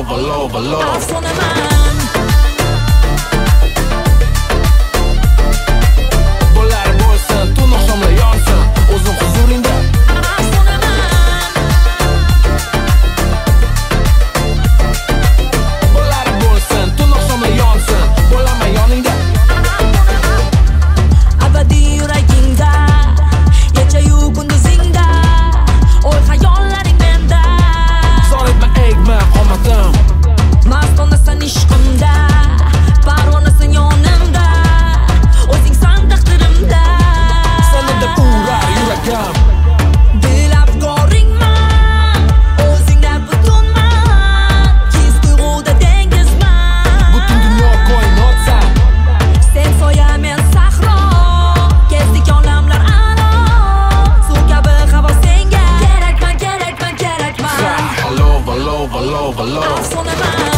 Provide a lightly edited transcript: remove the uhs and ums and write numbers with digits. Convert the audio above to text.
valo Afsonaman Bo'lar bo'lsin, tun oqshomlar yonsin O'zim huzuringda Afsonaman Bo'lar bo'lsin, tun oqshomlar yonsin Bo'laman yoningda Abadiy yuragingda Kecha-yu kunduzingda O'y xayollaring menda Zor etma, egma qomatim Mastonasan ishqimda Parvonasan yonimda O'zingsan taqdirimda Seni deb urar yuragim Dil afkoringman O'zingda butunman His tuyg'uda dengizman Butun dunyo koinotsan Sen soya men sahro Kezdik olamlar aro Suv kabi havo senga Kerakman Valo Afsonaman